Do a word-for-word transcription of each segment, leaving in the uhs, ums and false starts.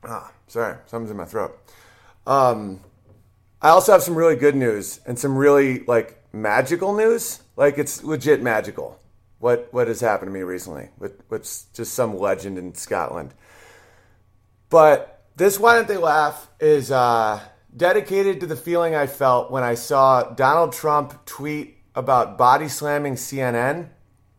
Ah, sorry, something's in my throat. Um, I also have some really good news and some really like magical news. Like it's legit magical. What what has happened to me recently with what's just some legend in Scotland. But this Why Don't They Laugh is uh, dedicated to the feeling I felt when I saw Donald Trump tweet about body slamming C N N.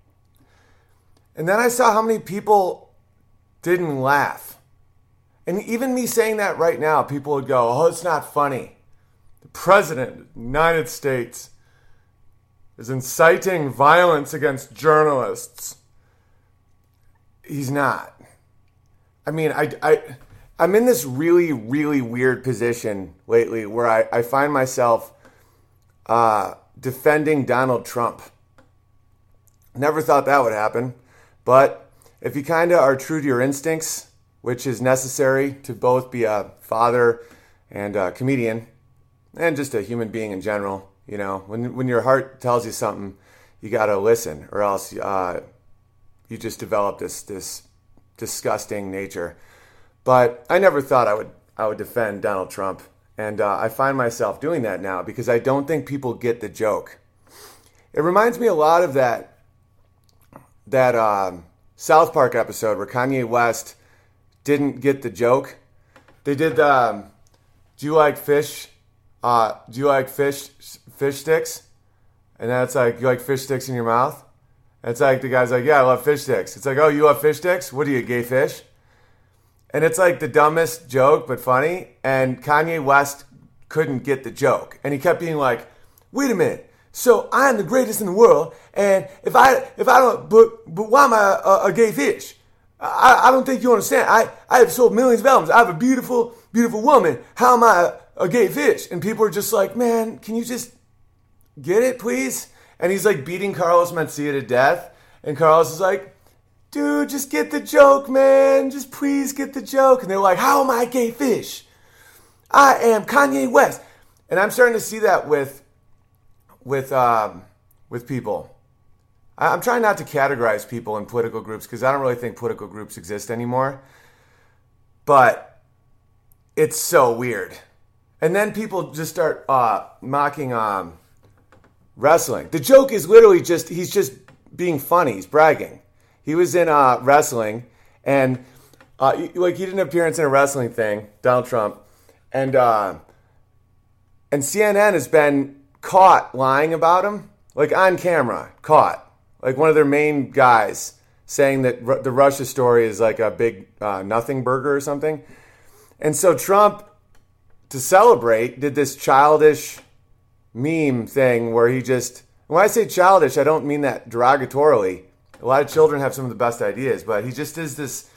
And then I saw how many people didn't laugh. And even me saying that right now, people would go, oh, it's not funny. The President of the United States is inciting violence against journalists. He's not. I mean, I, I, I'm in this really, really weird position lately where I, I find myself uh, defending Donald Trump. Never thought that would happen. But if you kind of are true to your instincts, which is necessary to both be a father and a comedian, and just a human being in general, you know, when when your heart tells you something, you got to listen, or else uh, you just develop this this disgusting nature. But I never thought I would I would defend Donald Trump, and uh, I find myself doing that now because I don't think people get the joke. It reminds me a lot of that that um, South Park episode where Kanye West didn't get the joke. They did the, um, do you like fish? Uh, do you like fish fish sticks? And then it's like, you like fish sticks in your mouth? And it's like, the guy's like, yeah, I love fish sticks. It's like, oh, you love fish sticks? What are you, gay fish? And it's like the dumbest joke, but funny. And Kanye West couldn't get the joke. And he kept being like, wait a minute. So I'm the greatest in the world, and if I if I don't, but but why am I a, a gay fish? I, I don't think you understand. I, I have sold millions of albums. I have a beautiful, beautiful woman. How am I a, a gay fish? And people are just like, man, can you just get it, please? And he's like beating Carlos Mencia to death. And Carlos is like, dude, just get the joke, man. Just please get the joke. And they're like, how am I a gay fish? I am Kanye West. And I'm starting to see that with with um, with people. I'm trying not to categorize people in political groups because I don't really think political groups exist anymore. But it's so weird. And then people just start uh, mocking um, wrestling. The joke is literally just, he's just being funny. He's bragging. He was in uh, wrestling and uh, he, like he did an appearance in a wrestling thing, Donald Trump. And, uh, and C N N has been caught lying about him, like on camera, caught. Like one of their main guys saying that R- the Russia story is like a big uh, nothing burger or something. And so Trump, to celebrate, did this childish meme thing where he just, when I say childish, I don't mean that derogatorily. A lot of children have some of the best ideas, but he just is this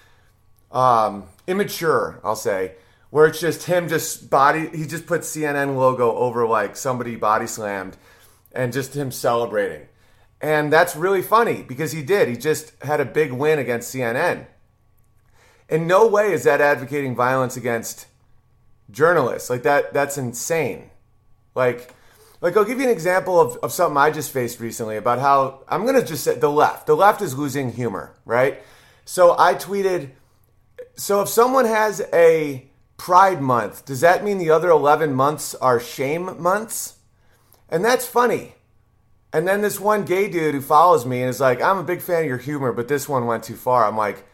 um, immature, I'll say, where it's just him just body, he just put C N N logo over like somebody body slammed and just him celebrating. And that's really funny because he did. He just had a big win against C N N. In no way is that advocating violence against journalists. Like that, that's insane. Like, like I'll give you an example of, of something I just faced recently about how, I'm going to just say the left. The left is losing humor, right? So I tweeted, so if someone has a Pride Month, does that mean the other eleven months are shame months? And that's funny. And then this one gay dude who follows me and is like, I'm a big fan of your humor, but this one went too far. I'm like,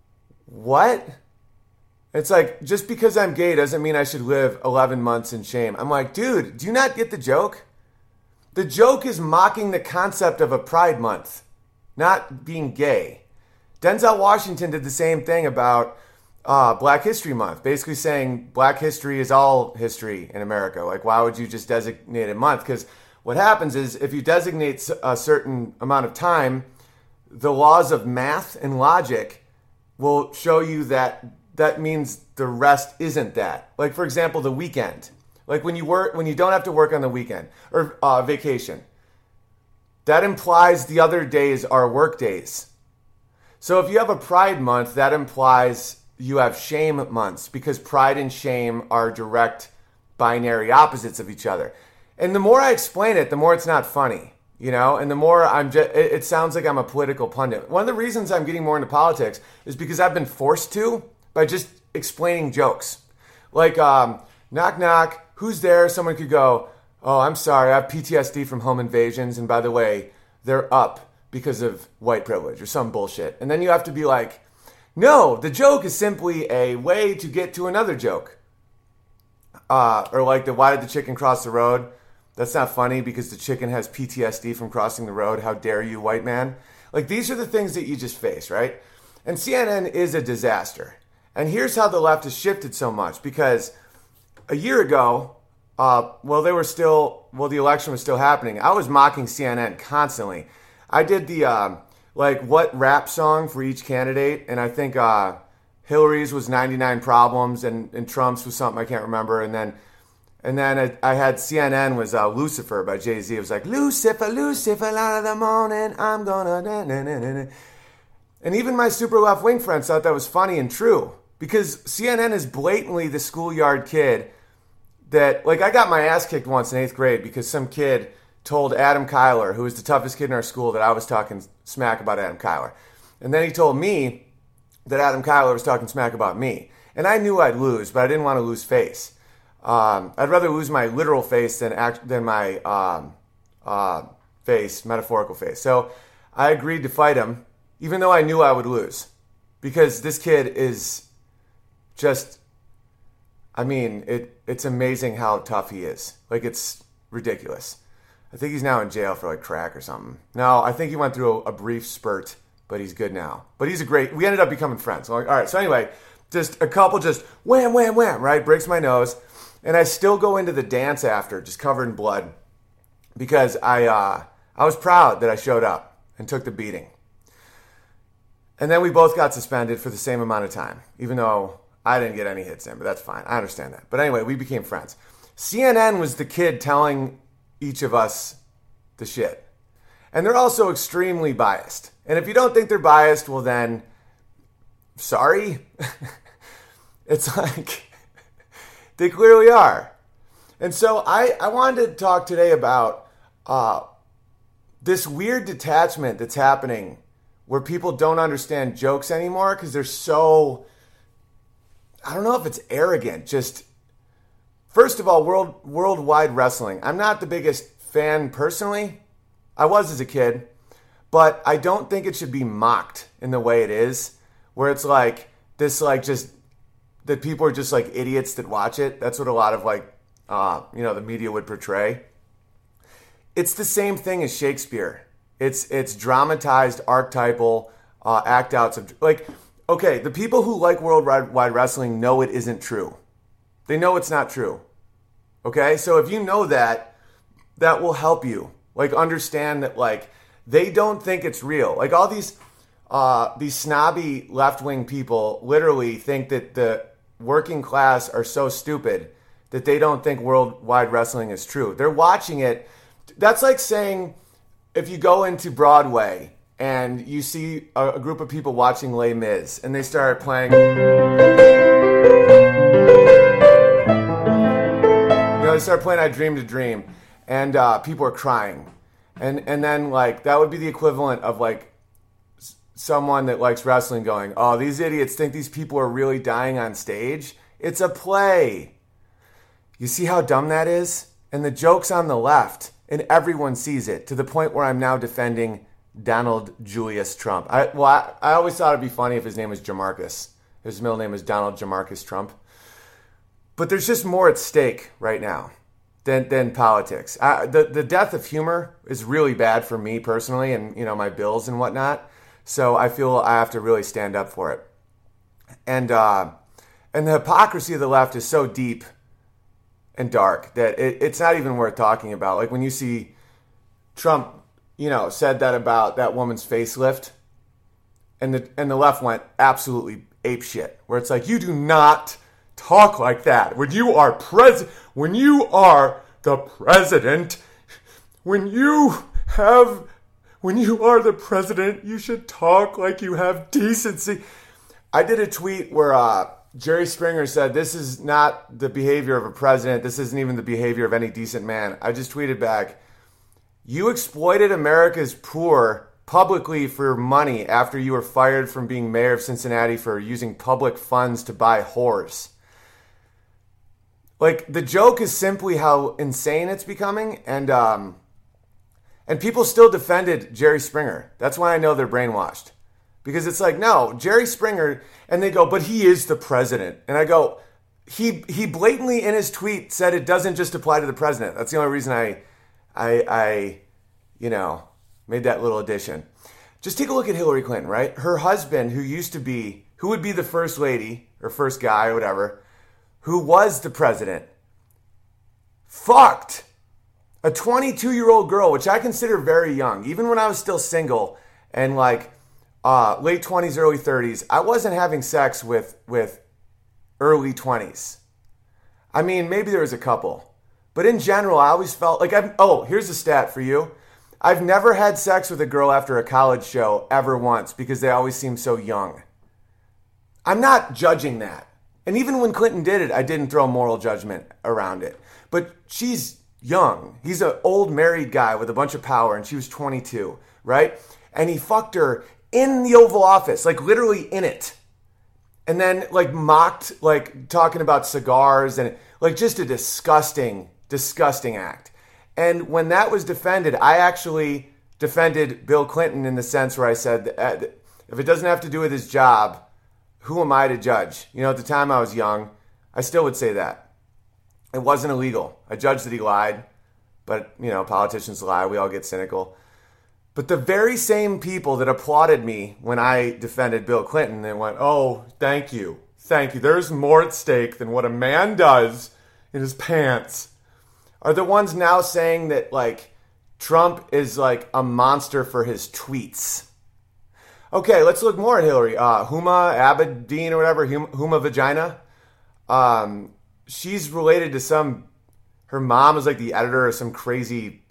what? It's like, just because I'm gay doesn't mean I should live eleven months in shame. I'm like, dude, do you not get the joke? The joke is mocking the concept of a Pride Month, not being gay. Denzel Washington did the same thing about uh, Black History Month, basically saying Black history is all history in America. Like, why would you just designate a month? Because what happens is if you designate a certain amount of time, the laws of math and logic will show you that that means the rest isn't that. Like, for example, the weekend. Like when you work, when you don't have to work on the weekend or uh, vacation, that implies the other days are work days. So if you have a Pride Month, that implies you have shame months because pride and shame are direct binary opposites of each other. And the more I explain it, the more it's not funny, you know? And the more I'm just, it, it sounds like I'm a political pundit. One of the reasons I'm getting more into politics is because I've been forced to by just explaining jokes. Like, um, knock, knock, who's there? Someone could go, oh, I'm sorry, I have P T S D from home invasions, and by the way, they're up because of white privilege or some bullshit. And then you have to be like, no, the joke is simply a way to get to another joke. Uh, or like the why did the chicken cross the road? That's not funny because the chicken has P T S D from crossing the road. How dare you, white man? Like, these are the things that you just face, right? And C N N is a disaster. And here's how the left has shifted so much. Because a year ago, uh, well, they were still, well, the election was still happening. I was mocking C N N constantly. I did the, uh, like, what rap song for each candidate. And I think uh, Hillary's was ninety-nine Problems and, and Trump's was something I can't remember. And then and then I, I had C N N was uh, Lucifer by Jay-Z. It was like, Lucifer, Lucifer, out of the morning, I'm gonna... Na, na, na, na. And even my super left-wing friends thought that was funny and true. Because C N N is blatantly the schoolyard kid that, like, I got my ass kicked once in eighth grade because some kid told Adam Kyler, who was the toughest kid in our school, that I was talking smack about Adam Kyler. And then he told me that Adam Kyler was talking smack about me. And I knew I'd lose, but I didn't want to lose face. Um, I'd rather lose my literal face than act, than my um, uh, face, metaphorical face. So I agreed to fight him, even though I knew I would lose. Because this kid is just, I mean, it it's amazing how tough he is. Like, it's ridiculous. I think he's now in jail for, like, crack or something. No, I think he went through a, a brief spurt, but he's good now. But he's a great, we ended up becoming friends. Like, all right, so anyway, just a couple just wham, wham, wham, right? Breaks my nose. And I still go into the dance after, just covered in blood, because I uh, I was proud that I showed up and took the beating. And then we both got suspended for the same amount of time, even though I didn't get any hits in, but that's fine. I understand that. But anyway, we became friends. C N N was the kid telling each of us the shit. And they're also extremely biased. And if you don't think they're biased, well then, sorry. It's like... They clearly are. And so I, I wanted to talk today about uh, this weird detachment that's happening where people don't understand jokes anymore because they're so, I don't know if it's arrogant. Just, first of all, world worldwide wrestling. I'm not the biggest fan personally. I was as a kid. But I don't think it should be mocked in the way it is, where it's like this, like, just... that people are just like idiots that watch it. That's what a lot of like, uh, you know, the media would portray. It's the same thing as Shakespeare. It's it's dramatized, archetypal uh, act outs of like, okay, the people who like worldwide wrestling know it isn't true. They know it's not true. Okay, so if you know that, that will help you like understand that like they don't think it's real. Like all these uh, these snobby left wing people literally think that the working class are so stupid that they don't think worldwide wrestling is true. They're watching it. That's like saying if you go into Broadway and you see a, a group of people watching Les Mis and they start playing, you know, they start playing I Dreamed a Dream and uh, people are crying. And, and then like that would be the equivalent of like someone that likes wrestling going, oh, these idiots think these people are really dying on stage. It's a play. You see how dumb that is? And the joke's on the left, and everyone sees it, to the point where I'm now defending Donald Julius Trump. I, well, I, I always thought it'd be funny if his name was Jamarcus. His middle name is Donald Jamarcus Trump. But there's just more at stake right now than than politics. I, the, the death of humor is really bad for me personally and, you know, my bills and whatnot. So I feel I have to really stand up for it. And uh, and the hypocrisy of the left is so deep and dark that it, it's not even worth talking about. Like when you see Trump, you know, said that about that woman's facelift, and the and the left went absolutely apeshit, where it's like, you do not talk like that. When you are pres when you are the president, when you have When you are the president, you should talk like you have decency. I did a tweet where uh, Jerry Springer said, this is not the behavior of a president. This isn't even the behavior of any decent man. I just tweeted back, you exploited America's poor publicly for money after you were fired from being mayor of Cincinnati for using public funds to buy whores. Like, the joke is simply how insane it's becoming, and um, and people still defended Jerry Springer. That's why I know they're brainwashed. Because it's like, no, Jerry Springer, and they go, but he is the president. And I go, he he blatantly in his tweet said it doesn't just apply to the president. That's the only reason I, I, I, you know, made that little addition. Just take a look at Hillary Clinton, right? Her husband, who used to be, who would be the first lady, or first guy, or whatever, who was the president, fucked a twenty-two-year-old girl, which I consider very young. Even when I was still single and like uh, late twenties, early thirties, I wasn't having sex with, with early twenties. I mean, maybe there was a couple. But in general, I always felt like I'm, oh, here's a stat for you. I've never had sex with a girl after a college show ever once because they always seem so young. I'm not judging that. And even when Clinton did it, I didn't throw moral judgment around it. But she's young. He's an old married guy with a bunch of power, and she was twenty-two, right? And he fucked her in the Oval Office, like literally in it. And then like mocked, like talking about cigars and like just a disgusting, disgusting act. And when that was defended, I actually defended Bill Clinton in the sense where I said, if it doesn't have to do with his job, who am I to judge? You know, at the time I was young, I still would say that. It wasn't illegal. I judged that he lied, but, you know, politicians lie. We all get cynical. But the very same people that applauded me when I defended Bill Clinton and went, oh, thank you, thank you. There's more at stake than what a man does in his pants, are the ones now saying that, like, Trump is, like, a monster for his tweets. Okay, let's look more at Hillary. Uh, Huma Abedin or whatever, Huma Vagina. Um, she's related to some, her mom is like the editor of some crazy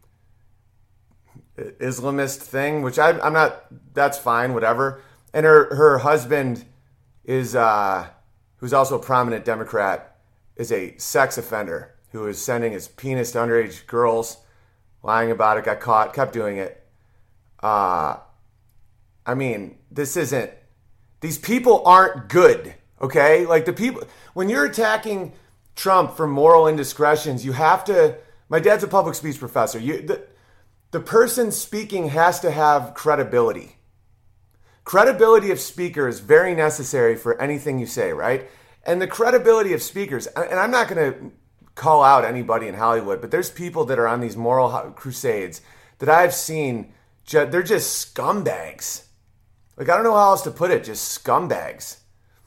Islamist thing, which I, I'm not, that's fine, whatever. And her, her husband is, uh, who's also a prominent Democrat, is a sex offender who is sending his penis to underage girls, lying about it, got caught, kept doing it. Uh, I mean, this isn't, these people aren't good, okay? Like the people, when you're attacking Trump for moral indiscretions, you have to, my dad's a public speech professor. You, the, the person speaking has to have credibility. Credibility of speaker is very necessary for anything you say, right? And the credibility of speakers, and I'm not going to call out anybody in Hollywood, but there's people that are on these moral crusades that I've seen, they're just scumbags. Like, I don't know how else to put it, just scumbags.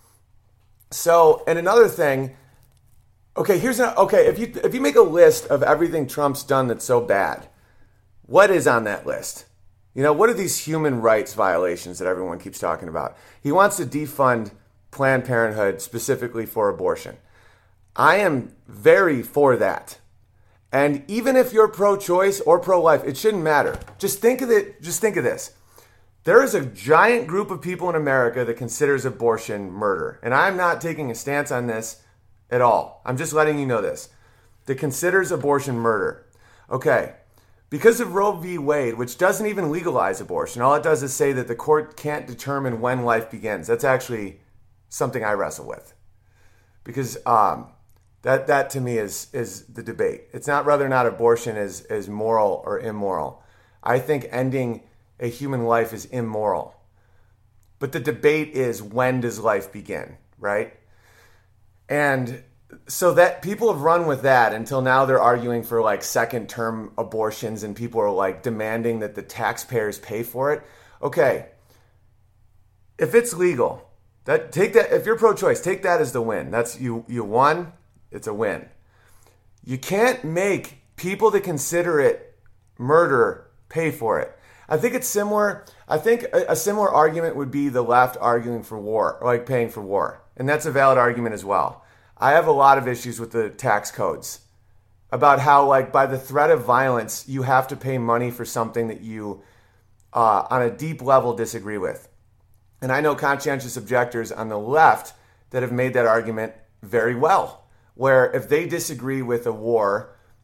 So, and another thing, okay, here's an, okay, if you if you make a list of everything Trump's done that's so bad, what is on that list? You know, what are these human rights violations that everyone keeps talking about? He wants to defund Planned Parenthood specifically for abortion. I am very for that. And even if you're pro-choice or pro-life, it shouldn't matter. Just think of it, just think of this. There is a giant group of people in America that considers abortion murder. And I'm not taking a stance on this at all. I'm just letting you know this. That considers abortion murder. Okay. Because of Roe v. Wade, which doesn't even legalize abortion, all it does is say that the court can't determine when life begins. That's actually something I wrestle with. Because um, that that to me is is the debate. It's not whether or not abortion is, is moral or immoral. I think ending a human life is immoral. But the debate is, when does life begin, right? And so that people have run with that until now they're arguing for like second term abortions and people are like demanding that the taxpayers pay for it. Okay. If it's legal, that take that if you're pro-choice, take that as the win. That's you you won, it's a win. You can't make people that consider it murder pay for it. I think it's similar. I think a, a similar argument would be the left arguing for war, like paying for war. And that's a valid argument as well. I have a lot of issues with the tax codes about how, like, by the threat of violence, you have to pay money for something that you, uh, on a deep level, disagree with. And I know conscientious objectors on the left that have made that argument very well, where if they disagree with a war,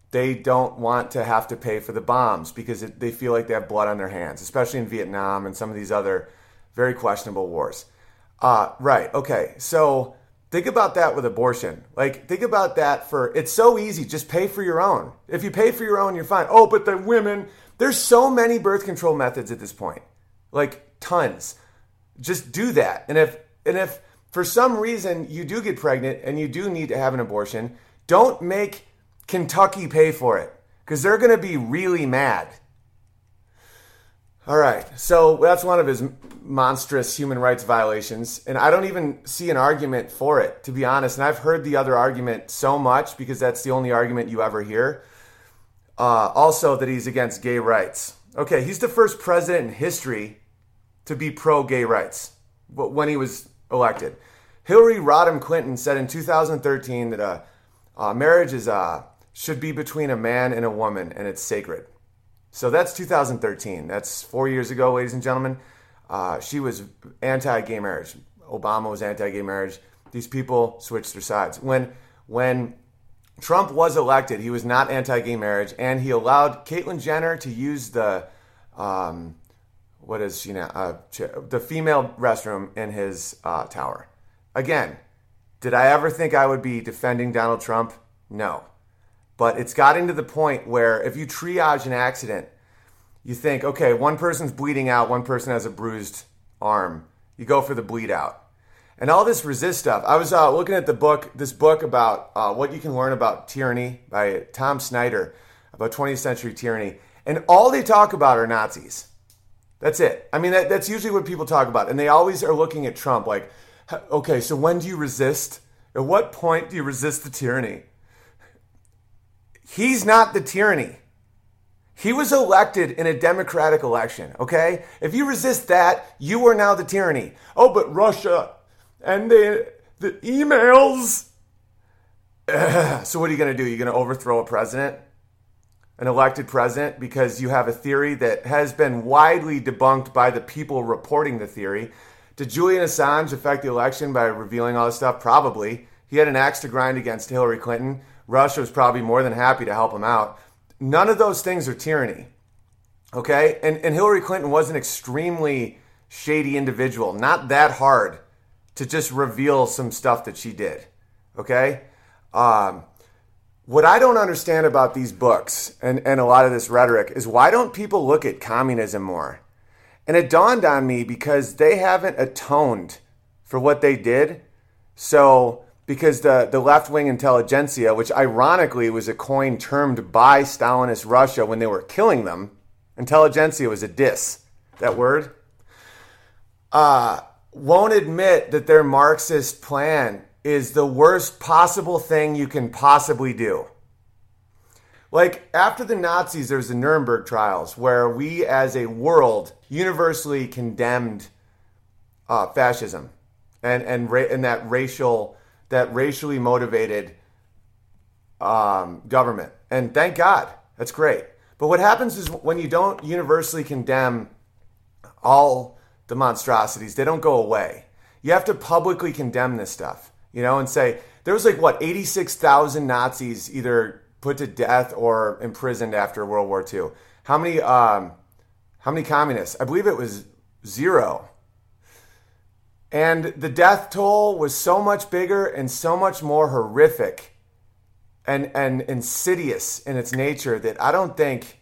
they don't want to have to pay for the bombs because it, they feel like they have blood on their hands, especially in Vietnam and some of these other very questionable wars. Uh, right. Okay. So think about that with abortion. Like, think about that for, it's so easy. Just pay for your own. If you pay for your own, you're fine. Oh, but the women, there's so many birth control methods at this point. Like, tons. Just do that. And if, and if for some reason you do get pregnant and you do need to have an abortion, don't make Kentucky pay for it, because they're going to be really mad. All right, so that's one of his monstrous human rights violations, and I don't even see an argument for it, to be honest. And I've heard the other argument so much because that's the only argument you ever hear. Uh, also, that he's against gay rights. Okay, he's the first president in history to be pro-gay rights when he was elected. Hillary Rodham Clinton said in two thousand thirteen that uh, uh, marriage is uh, should be between a man and a woman, and it's sacred. So that's two thousand thirteen. That's four years ago, ladies and gentlemen. Uh, she was anti-gay marriage. Obama was anti-gay marriage. These people switched their sides. When when Trump was elected, he was not anti-gay marriage, and he allowed Caitlyn Jenner to use the um, what is she now? Uh, the female restroom in his uh, tower. Again, did I ever think I would be defending Donald Trump? No. But it's gotten to the point where if you triage an accident, you think, okay, one person's bleeding out, one person has a bruised arm. You go for the bleed out. And all this resist stuff. I was uh, looking at the book, this book about uh, what you can learn about tyranny by Tom Snyder, about twentieth century tyranny. And all they talk about are Nazis. That's it. I mean, that, that's usually what people talk about. And they always are looking at Trump like, okay, so when do you resist? At what point do you resist the tyranny? He's not the tyranny. He was elected in a democratic election, okay? If you resist that, you are now the tyranny. Oh, but Russia and the, the emails. Ugh. So what are you going to do? You're going to overthrow a president? An elected president? Because you have a theory that has been widely debunked by the people reporting the theory. Did Julian Assange affect the election by revealing all this stuff? Probably. He had an axe to grind against Hillary Clinton. Russia was probably more than happy to help him out. None of those things are tyranny, okay? And, and Hillary Clinton was an extremely shady individual, not that hard to just reveal some stuff that she did, okay? Um, what I don't understand about these books and, and a lot of this rhetoric is why don't people look at communism more? And it dawned on me because they haven't atoned for what they did, so... Because the, the left-wing intelligentsia, which ironically was a coin termed by Stalinist Russia when they were killing them, intelligentsia was a diss, that word, uh, won't admit that their Marxist plan is the worst possible thing you can possibly do. Like, after the Nazis, there was the Nuremberg trials, where we as a world universally condemned uh, fascism and, and, ra- and that racial... that racially motivated um, government. And thank God, that's great. But what happens is when you don't universally condemn all the monstrosities, they don't go away. You have to publicly condemn this stuff, you know, and say, there was like, what, eighty-six thousand Nazis either put to death or imprisoned after World War Two. How many, um, how many communists? I believe it was zero. And the death toll was so much bigger and so much more horrific and, and insidious in its nature that I don't think,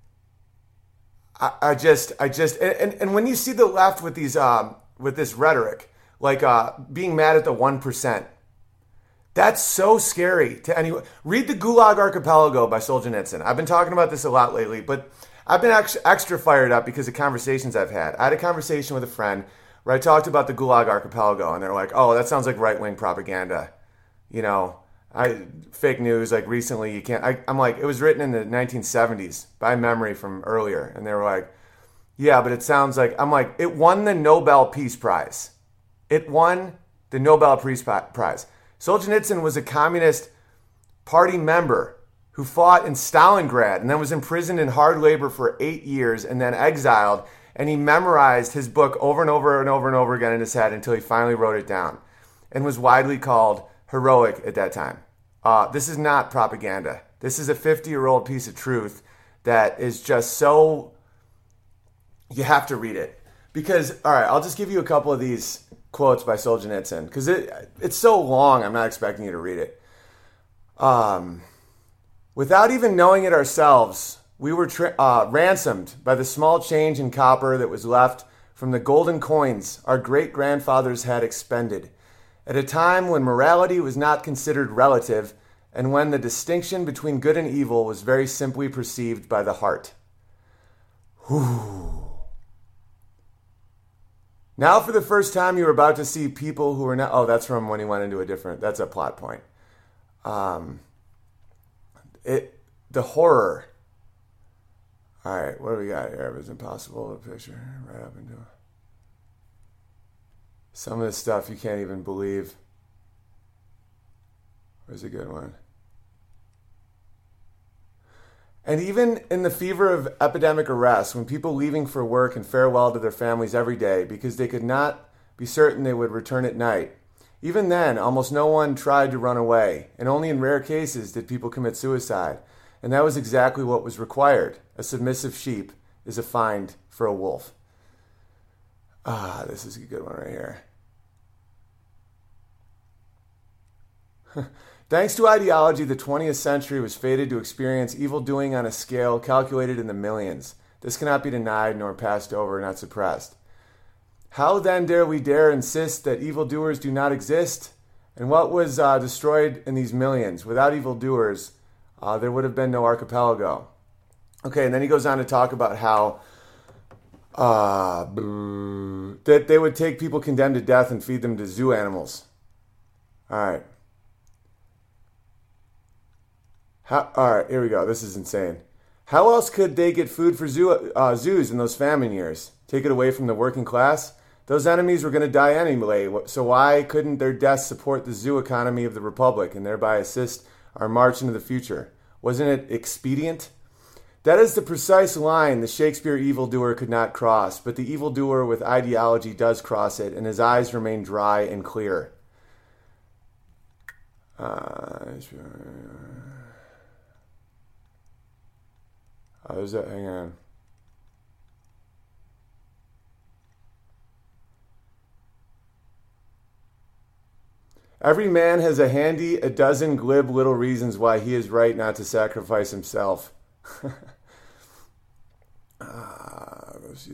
I, I just, I just, and, and when you see the left with these, um, with this rhetoric, like uh, being mad at the one percent, that's so scary to anyone. Read The Gulag Archipelago by Solzhenitsyn. I've been talking about this a lot lately, but I've been extra, extra fired up because of conversations I've had. I had a conversation with a friend where I talked about the Gulag Archipelago, and they're like, oh, that sounds like right-wing propaganda. You know, I fake news, like recently you can't... I, I'm like, it was written in the nineteen seventies by memory from earlier. And they were like, yeah, but it sounds like... I'm like, it won the Nobel Peace Prize. It won the Nobel Peace Prize. Solzhenitsyn was a Communist Party member who fought in Stalingrad and then was imprisoned in hard labor for eight years and then exiled. And he memorized his book over and over and over and over again in his head until he finally wrote it down and was widely called heroic at that time. Uh, this is not propaganda. This is a fifty-year-old piece of truth that is just so, you have to read it. Because, all right, I'll just give you a couple of these quotes by Solzhenitsyn, because it, it's so long, I'm not expecting you to read it. Um, without even knowing it ourselves, we were tra- uh, ransomed by the small change in copper that was left from the golden coins our great-grandfathers had expended, at a time when morality was not considered relative and when the distinction between good and evil was very simply perceived by the heart. Whew. Now for the first time you are about to see people who are not... Oh, that's from when he went into a different... That's a plot point. Um, it The horror... All right, what do we got here? It was impossible to picture right up into it. Some of this stuff you can't even believe. Where's a good one? And even in the fever of epidemic arrest, when people leaving for work and farewell to their families every day because they could not be certain they would return at night, even then, almost no one tried to run away, and only in rare cases did people commit suicide. And that was exactly what was required. A submissive sheep is a find for a wolf. Ah, this is a good one right here. Thanks to ideology, the twentieth century was fated to experience evildoing on a scale calculated in the millions. This cannot be denied nor passed over, not suppressed. How then dare we dare insist that evildoers do not exist? And what was uh, destroyed in these millions? Without evildoers, Uh, there would have been no archipelago. Okay, and then he goes on to talk about how uh, that they would take people condemned to death and feed them to zoo animals. All right. How, all right, here we go. This is insane. How else could they get food for zoo, uh, zoos in those famine years? Take it away from the working class? Those enemies were going to die anyway, so why couldn't their deaths support the zoo economy of the Republic and thereby assist our march into the future? Wasn't it expedient? That is the precise line the Shakespeare evildoer could not cross, but the evildoer with ideology does cross it, and his eyes remain dry and clear. Uh, oh, there's that, hang on. Every man has a handy a dozen glib little reasons why he is right not to sacrifice himself. uh,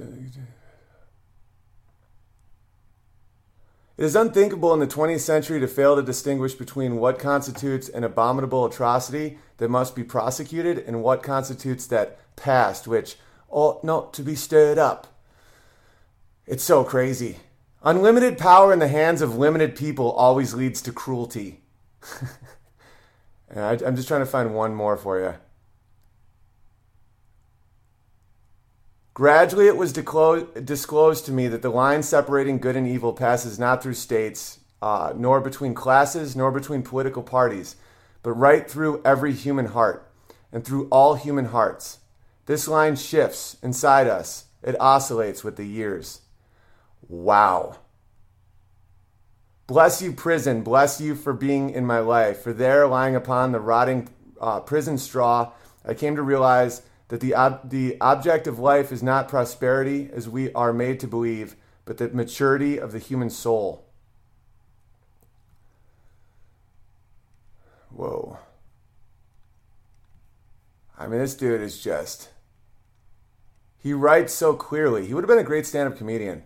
it is unthinkable in the twentieth century to fail to distinguish between what constitutes an abominable atrocity that must be prosecuted and what constitutes that past which ought not to be stirred up. It's so crazy. Unlimited power in the hands of limited people always leads to cruelty. And I, I'm just trying to find one more for you. Gradually it was disclosed to me that the line separating good and evil passes not through states, uh, nor between classes, nor between political parties, but right through every human heart, and through all human hearts. This line shifts inside us. It oscillates with the years. Wow. Bless you, prison. Bless you for being in my life. For there, lying upon the rotting uh, prison straw, I came to realize that the ob- the object of life is not prosperity, as we are made to believe, but the maturity of the human soul. Whoa. I mean, this dude is just... He writes so clearly. He would have been a great stand-up comedian.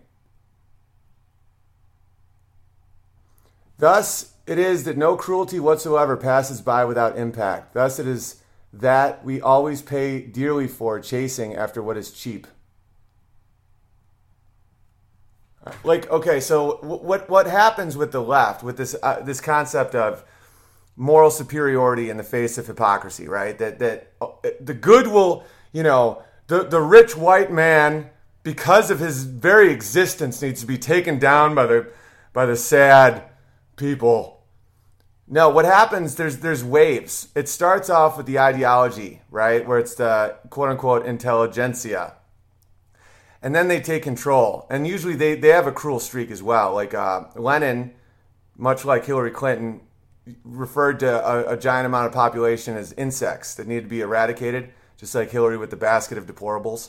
Thus, it is that no cruelty whatsoever passes by without impact. Thus, it is that we always pay dearly for chasing after what is cheap. Like, okay, so what what happens with the left, with this uh, this concept of moral superiority in the face of hypocrisy, right? That that uh, the good will, you know, the the rich white man, because of his very existence, needs to be taken down by the by the sad people. No, what happens, there's there's waves. It starts off with the ideology, right? Where it's the quote-unquote intelligentsia. And then they take control. And usually they, they have a cruel streak as well. Like uh, Lenin, much like Hillary Clinton, referred to a, a giant amount of population as insects that need to be eradicated, just like Hillary with the basket of deplorables.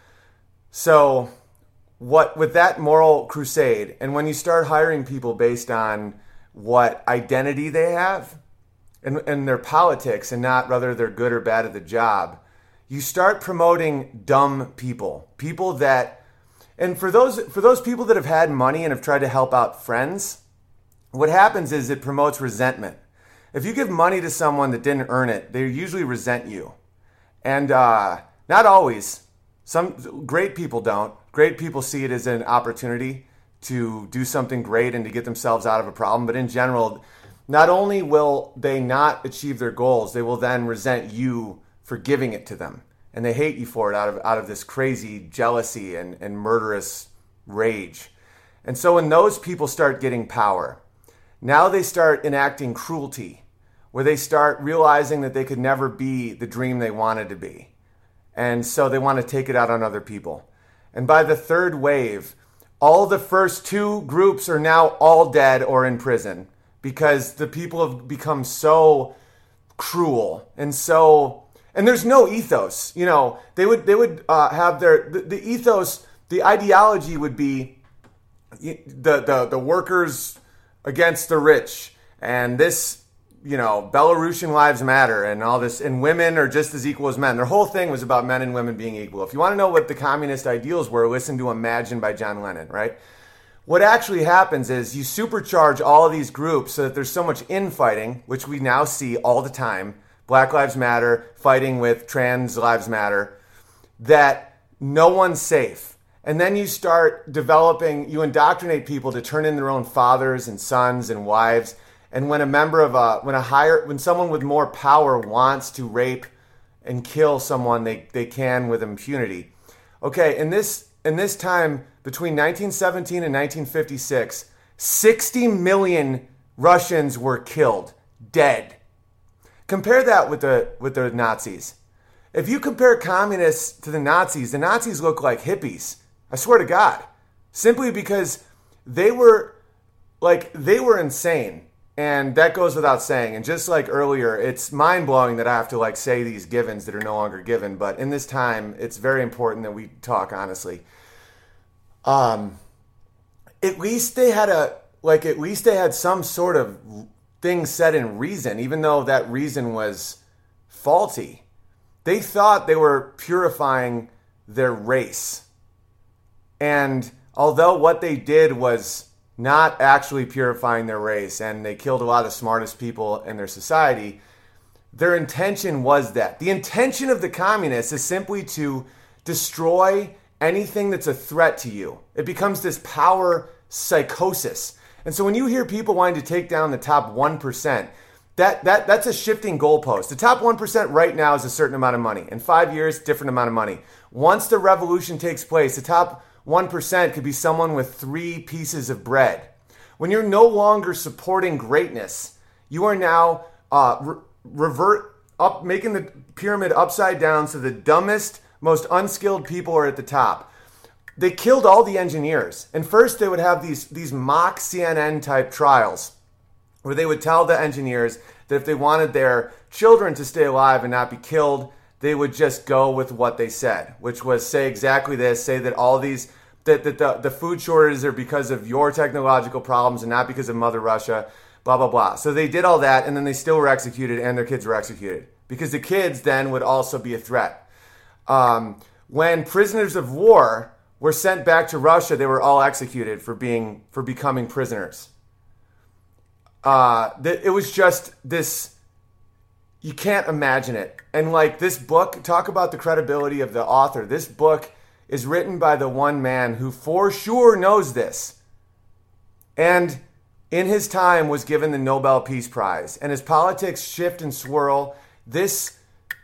So what with that moral crusade, and when you start hiring people based on what identity they have and, and their politics and not whether they're good or bad at the job, you start promoting dumb people, people that, and for those for those people that have had money and have tried to help out friends, what happens is it promotes resentment. If you give money to someone that didn't earn it, they usually resent you. And uh, not always. Some great people don't. Great people see it as an opportunity to do something great and to get themselves out of a problem. But in general, not only will they not achieve their goals, they will then resent you for giving it to them. And they hate you for it out of out of this crazy jealousy and, and murderous rage. And so when those people start getting power, now they start enacting cruelty, where they start realizing that they could never be the dream they wanted to be. And so they want to take it out on other people. And by the third wave, all the first two groups are now all dead or in prison because the people have become so cruel and so, and there's no ethos. You know, they would they would uh, have their the, the ethos, the ideology would be the the the workers against the rich, and this, you know, Belarusian lives matter and all this, and women are just as equal as men. Their whole thing was about men and women being equal. If you want to know what the communist ideals were, listen to Imagine by John Lennon, right? What actually happens is you supercharge all of these groups so that there's so much infighting, which we now see all the time, Black Lives Matter fighting with Trans Lives Matter, that no one's safe. And then you start developing, you indoctrinate people to turn in their own fathers and sons and wives. And when a member of a, when a higher, when someone with more power wants to rape and kill someone, they, they can with impunity. Okay, in this, in this time between nineteen seventeen and nineteen fifty-six, sixty million Russians were killed, dead. Compare that with the, with the Nazis. If you compare communists to the Nazis, the Nazis look like hippies. I swear to God, simply because they were like, they were insane. And that goes without saying. And just like earlier, it's mind blowing that I have to like say these givens that are no longer given. But in this time, it's very important that we talk honestly. Um, at least they had a, like, at least they had some sort of thing said in reason, even though that reason was faulty. They thought they were purifying their race. And although what they did was not actually purifying their race, and they killed a lot of the smartest people in their society, their intention was that. The intention of the communists is simply to destroy anything that's a threat to you. It becomes this power psychosis. And so when you hear people wanting to take down the top one percent, that, that, that's a shifting goalpost. The top one percent right now is a certain amount of money. In five years, different amount of money. Once the revolution takes place, the top one percent could be someone with three pieces of bread. When you're no longer supporting greatness, you are now uh, re- revert up, making the pyramid upside down so the dumbest, most unskilled people are at the top. They killed all the engineers. And first they would have these, these mock C N N type trials where they would tell the engineers that if they wanted their children to stay alive and not be killed, they would just go with what they said, which was say exactly this, say that all these, that, that the, the food shortages are because of your technological problems and not because of Mother Russia, blah, blah, blah. So they did all that, and then they still were executed, and their kids were executed, because the kids then would also be a threat. Um, when prisoners of war were sent back to Russia, they were all executed for being for becoming prisoners. Uh, th- it was just this... You can't imagine it. And like this book, talk about the credibility of the author. This book is written by the one man who for sure knows this. And in his time was given the Nobel Peace Prize. And as politics shift and swirl, this,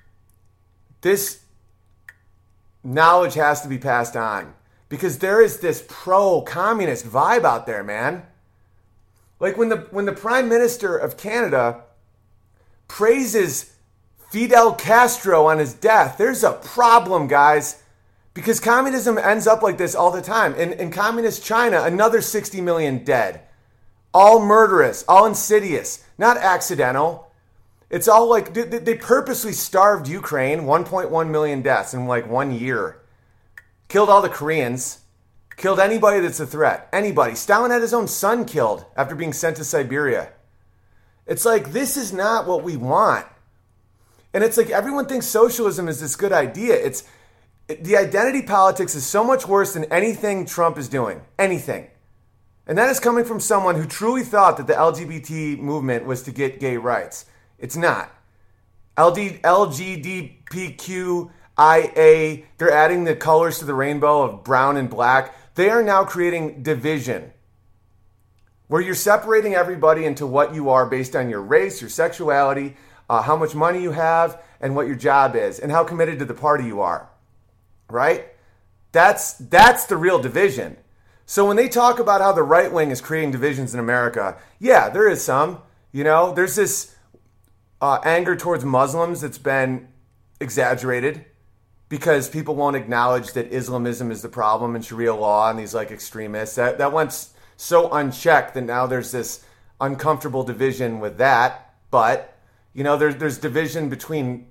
this knowledge has to be passed on. Because there is this pro-communist vibe out there, man. Like when the when the Prime Minister of Canada praises Fidel Castro on his death, there's a problem, guys. Because communism ends up like this all the time. In, in communist China, another sixty million dead. All murderous, all insidious, not accidental. It's all like, they purposely starved Ukraine, one point one million deaths in like one year. Killed all the Koreans. Killed anybody that's a threat. Anybody. Stalin had his own son killed after being sent to Siberia. It's like, this is not what we want. And it's like everyone thinks socialism is this good idea. It's the identity politics is so much worse than anything Trump is doing. Anything. And that is coming from someone who truly thought that the L G B T movement was to get gay rights. It's not. L G B T Q I A, they're adding the colors to the rainbow of brown and black. They are now creating division, where you're separating everybody into what you are based on your race, your sexuality, uh, how much money you have, and what your job is, and how committed to the party you are. Right? That's that's the real division. So when they talk about how the right wing is creating divisions in America, yeah, there is some. You know, there's this uh, anger towards Muslims that's been exaggerated because people won't acknowledge that Islamism is the problem and Sharia law and these like extremists. That that went so unchecked that now there's this uncomfortable division with that. But, you know, there's there's division between,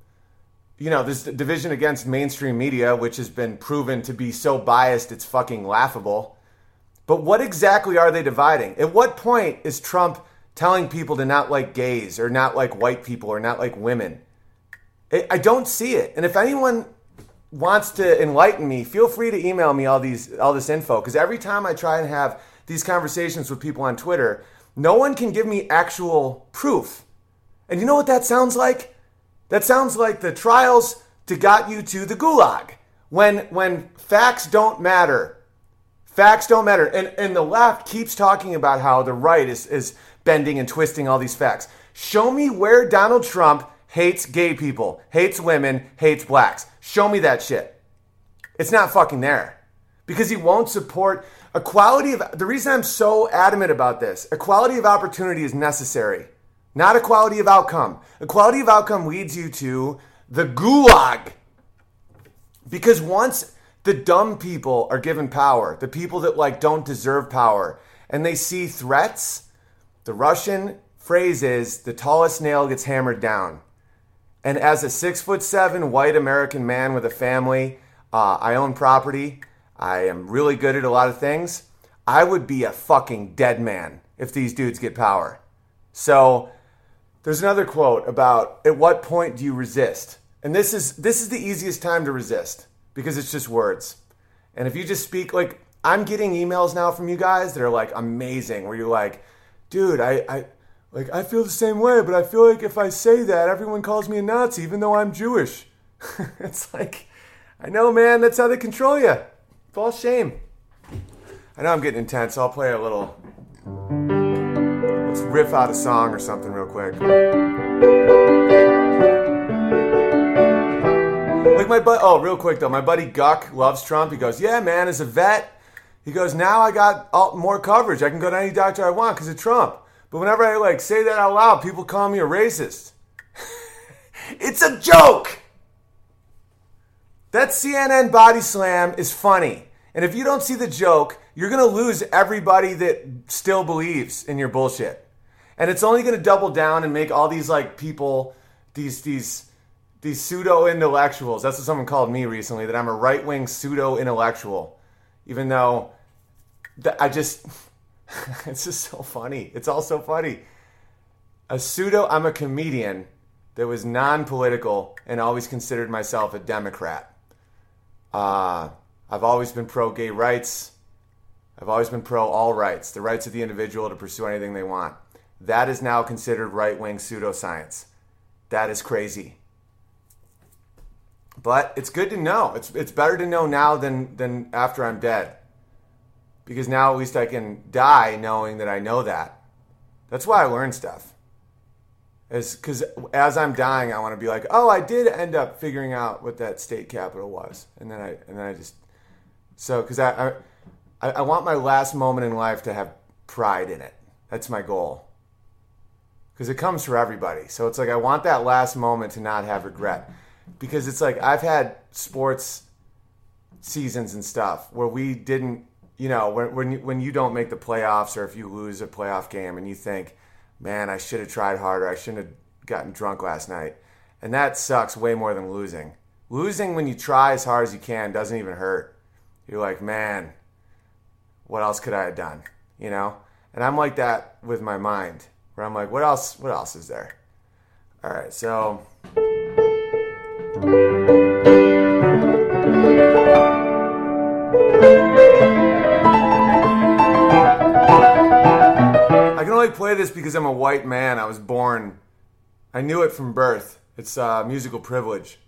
you know, there's division against mainstream media, which has been proven to be so biased it's fucking laughable. But what exactly are they dividing? At what point is Trump telling people to not like gays or not like white people or not like women? I don't see it. And if anyone wants to enlighten me, feel free to email me all these all this info. Because every time I try and have these conversations with people on Twitter, no one can give me actual proof. And you know what that sounds like? That sounds like the trials to got you to the gulag. When when facts don't matter. Facts don't matter. And, and the left keeps talking about how the right is, is bending and twisting all these facts. Show me where Donald Trump hates gay people, hates women, hates blacks. Show me that shit. It's not fucking there. Because he won't support equality of... The reason I'm so adamant about this, equality of opportunity is necessary. Not equality of outcome. Equality of outcome leads you to the gulag. Because once the dumb people are given power, the people that like don't deserve power, and they see threats, the Russian phrase is, the tallest nail gets hammered down. And as a six foot seven white American man with a family, uh, I own property, I am really good at a lot of things, I would be a fucking dead man if these dudes get power. So there's another quote about, at what point do you resist? And this is this is the easiest time to resist, because it's just words. And if you just speak, like, I'm getting emails now from you guys that are like amazing, where you're like, dude, I, I like I feel the same way, but I feel like if I say that, everyone calls me a Nazi, even though I'm Jewish. It's like, I know, man, that's how they control you. It's all shame. I know I'm getting intense, so I'll play a little, let's riff out a song or something real quick. Like my buddy, oh, real quick though, my buddy Guck loves Trump. He goes, yeah, man, as a vet, he goes, now I got all, more coverage. I can go to any doctor I want because of Trump. But whenever I like say that out loud, people call me a racist. It's a joke. That C N N body slam is funny. And if you don't see the joke, you're going to lose everybody that still believes in your bullshit. And it's only going to double down and make all these like people, these, these, these pseudo-intellectuals. That's what someone called me recently, that I'm a right-wing pseudo-intellectual. Even though th- I just, it's just so funny. It's all so funny. A pseudo, I'm a comedian that was non-political and always considered myself a Democrat. Uh, I've always been pro-gay rights. I've always been pro-all rights, the rights of the individual to pursue anything they want. That is now considered right-wing pseudoscience. That is crazy. But it's good to know. It's it's better to know now than, than after I'm dead. Because now at least I can die knowing that I know that. That's why I learn stuff. Because as I'm dying, I want to be like, oh, I did end up figuring out what that state capital was. And then I and then I just... So, because I, I, I want my last moment in life to have pride in it. That's my goal. Because it comes for everybody. So it's like I want that last moment to not have regret. Because it's like I've had sports seasons and stuff where we didn't you know, when when you, when you don't make the playoffs or if you lose a playoff game and you think, man, I should have tried harder. I shouldn't have gotten drunk last night. And that sucks way more than losing. Losing when you try as hard as you can doesn't even hurt. You're like, man, what else could I have done? You know? And I'm like that with my mind, where I'm like, what else, what else is there? All right, so... I can only play this because I'm a white man. I was born... I knew it from birth. It's uh, musical privilege.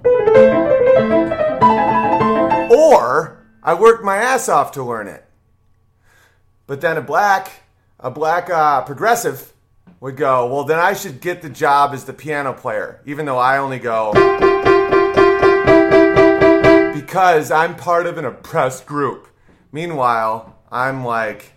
Or I worked my ass off to learn it. But then a black, a black uh, progressive would go, well, then I should get the job as the piano player, even though I only go because I'm part of an oppressed group. Meanwhile, I'm like...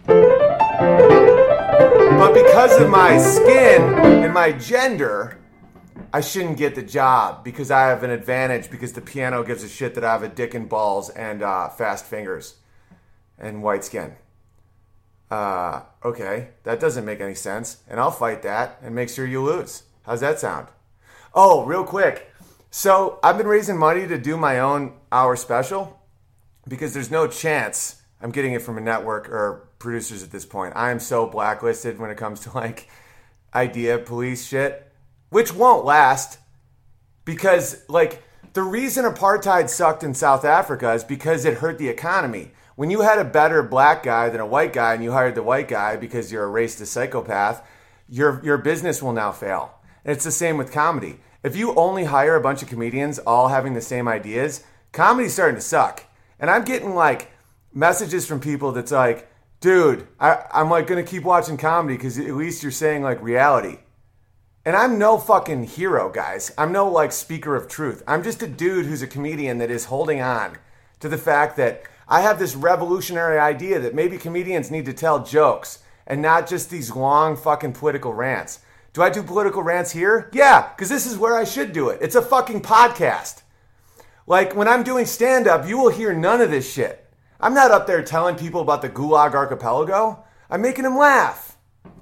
But because of my skin and my gender, I shouldn't get the job because I have an advantage because the piano gives a shit that I have a dick and balls and uh, fast fingers and white skin. Uh, okay, that doesn't make any sense. And I'll fight that and make sure you lose. How's that sound? Oh, real quick. So I've been raising money to do my own hour special because there's no chance I'm getting it from a network or producers at this point. I am so blacklisted when it comes to like idea police shit, which won't last because like the reason apartheid sucked in South Africa is because it hurt the economy. When you had a better black guy than a white guy and you hired the white guy because you're a racist psychopath, your your business will now fail. And it's the same with comedy. If you only hire a bunch of comedians all having the same ideas, comedy's starting to suck. And I'm getting like messages from people that's like, dude, I, I'm like going to keep watching comedy because at least you're saying like reality. And I'm no fucking hero, guys. I'm no like speaker of truth. I'm just a dude who's a comedian that is holding on to the fact that I have this revolutionary idea that maybe comedians need to tell jokes and not just these long fucking political rants. Do I do political rants here? Yeah, because this is where I should do it. It's a fucking podcast. Like when I'm doing stand-up, you will hear none of this shit. I'm not up there telling people about the Gulag Archipelago. I'm making them laugh.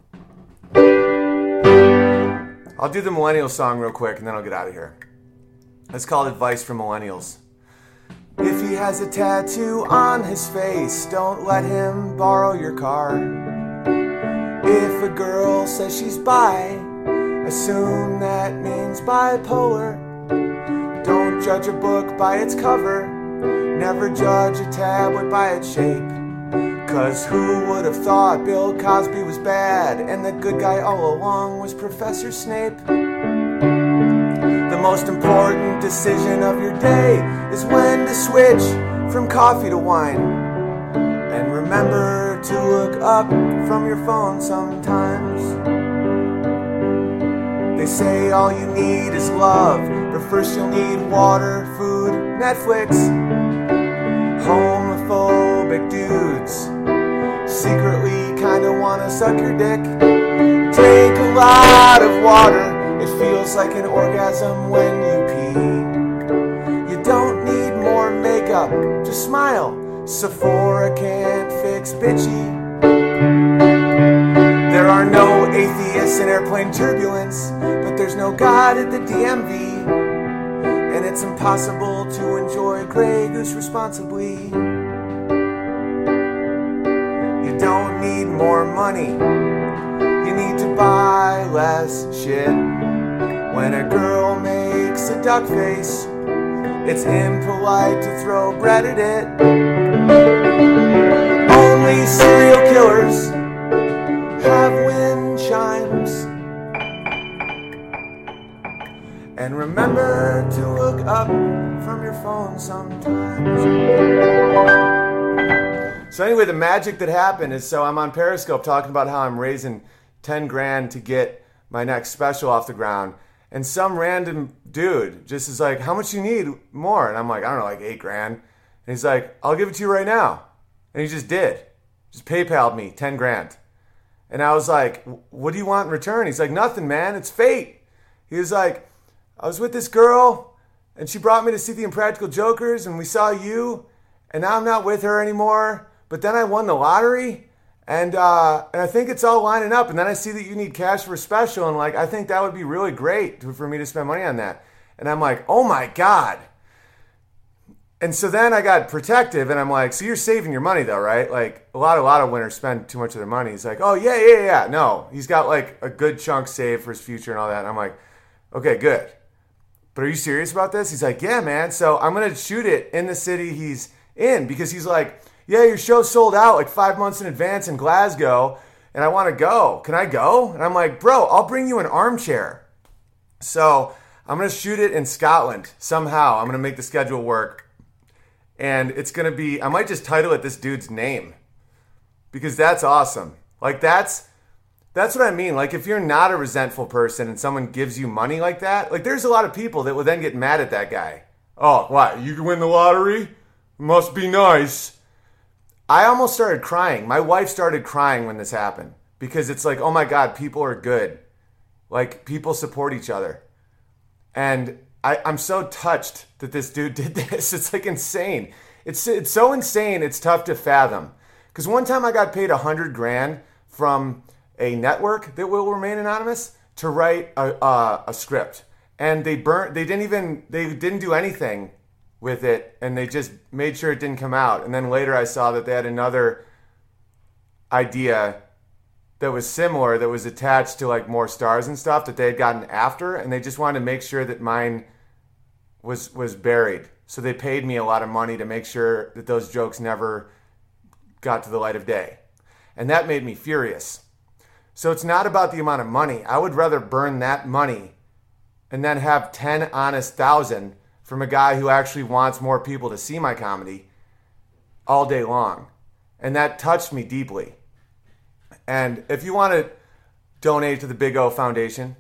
I'll do the millennial song real quick and then I'll get out of here. It's called Advice for Millennials. If he has a tattoo on his face, don't let him borrow your car. If a girl says she's bi, assume that means bipolar. Don't judge a book by its cover. Never judge a tablet by its shape. Cause who would have thought Bill Cosby was bad and the good guy all along was Professor Snape? The most important decision of your day is when to switch from coffee to wine. And remember to look up from your phone sometimes. They say all you need is love, but first you'll need water, food, Netflix. Homophobic dudes secretly kinda wanna suck your dick. Drink a lot of water, it feels like an orgasm when you pee. You don't need more makeup, just smile. Sephora can't fix bitchy. There are no atheists in airplane turbulence, but there's no God at the D M V. And it's impossible to enjoy Grey Goose responsibly. You don't need more money, you need to buy less shit. When a girl makes a duck face, it's impolite to throw bread at it. Only serial killers have wind chimes. And remember to look up from your phone sometimes. So anyway, the magic that happened is, so I'm on Periscope talking about how I'm raising ten grand to get my next special off the ground. And some random dude just is like, how much you need more? And I'm like, I don't know, like eight grand. And he's like, I'll give it to you right now. And he just did. Just PayPal'd me ten grand. And I was like, what do you want in return? He's like, nothing, man. It's fate. He was like, I was with this girl, and she brought me to see The Impractical Jokers, and we saw you, and now I'm not with her anymore, but then I won the lottery, and uh, and I think it's all lining up. And then I see that you need cash for a special, and like I think that would be really great to, for me to spend money on that. And I'm like, oh my God. And so then I got protective, and I'm like, so you're saving your money though, right? Like a lot, a lot of winners spend too much of their money. He's like, oh yeah, yeah, yeah. No, he's got like a good chunk saved for his future and all that. And I'm like, okay, good. But are you serious about this? He's like, yeah, man. So I'm going to shoot it in the city he's in, because he's like, yeah, your show's sold out like five months in advance in Glasgow, and I want to go. Can I go? And I'm like, bro, I'll bring you an armchair. So I'm going to shoot it in Scotland somehow. I'm going to make the schedule work. And it's going to be, I might just title it this dude's name, because that's awesome. Like that's, that's what I mean. Like if you're not a resentful person and someone gives you money like that, like there's a lot of people that will then get mad at that guy. Oh, what? You can win the lottery? Must be nice. I almost started crying. My wife started crying when this happened, because it's like, oh my God, people are good. Like people support each other. And I, I'm so touched that this dude did this. It's like insane. It's it's so insane. It's tough to fathom. Because one time I got paid a hundred grand from a network that will remain anonymous to write a, a, a script, and they burnt. They didn't even. They didn't do anything with it, and they just made sure it didn't come out. And then later I saw that they had another idea that was similar, that was attached to like more stars and stuff that they had gotten after, and they just wanted to make sure that mine was was buried. So they paid me a lot of money to make sure that those jokes never got to the light of day. And that made me furious. So it's not about the amount of money. I would rather burn that money and then have ten honest thousand from a guy who actually wants more people to see my comedy all day long. And that touched me deeply. And if you want to donate to the Big O Foundation,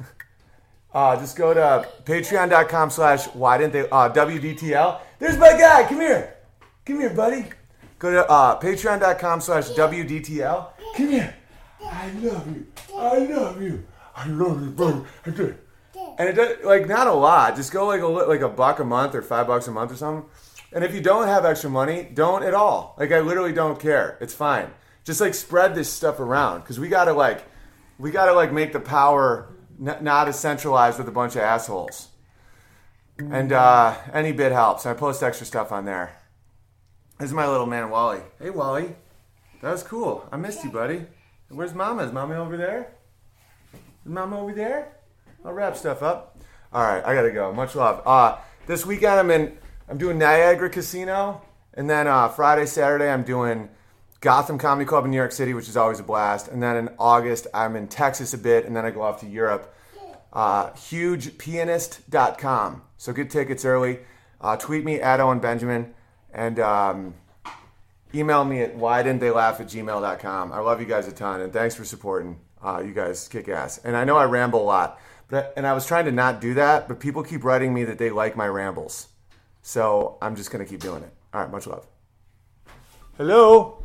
uh, just go to patreon.com slash why didn't they, uh, W D T L. There's my guy. Come here. Come here, buddy. Go to uh, patreon.com slash W D T L. Come here. I love you. I love you. I love you, buddy. I do. And it does, like, not a lot. Just go like a, like a buck a month or five bucks a month or something. And if you don't have extra money, don't at all. Like, I literally don't care. It's fine. Just like spread this stuff around, because we gotta like, we gotta like make the power n- not as centralized with a bunch of assholes. And uh, any bit helps. I post extra stuff on there. This is my little man Wally. Hey Wally, that was cool. I missed you, buddy. Where's Mama? Is Mama over there? Is Mama over there? I'll wrap stuff up. All right, I gotta go. Much love. Uh, this weekend I'm in. I'm doing Niagara Casino, and then uh, Friday, Saturday I'm doing Gotham Comedy Club in New York City, which is always a blast. And then in August, I'm in Texas a bit, and then I go off to Europe. Uh, huge pianist dot com. So get tickets early. Uh, tweet me at Owen Benjamin, and um, email me at why didn't they laugh at gmail dot com. I love you guys a ton, and thanks for supporting. Uh, you guys kick ass. And I know I ramble a lot, but and I was trying to not do that, but people keep writing me that they like my rambles. So I'm just going to keep doing it. All right, much love. Hello?